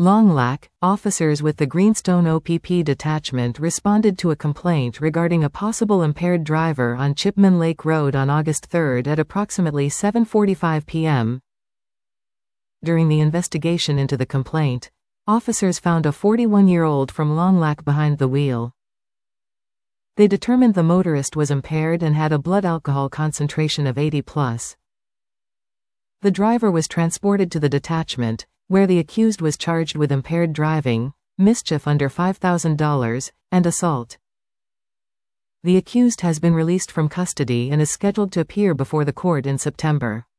Longlac, officers with the Greenstone OPP detachment responded to a complaint regarding a possible impaired driver on Chipman Lake Road on August 3 at approximately 7:45 p.m. During the investigation into the complaint, officers found a 41-year-old from Longlac behind the wheel. They determined the motorist was impaired and had a blood alcohol concentration of 80+. The driver was transported to the detachment, where the accused was charged with impaired driving, mischief under $5,000, and assault. The accused has been released from custody and is scheduled to appear before the court in September.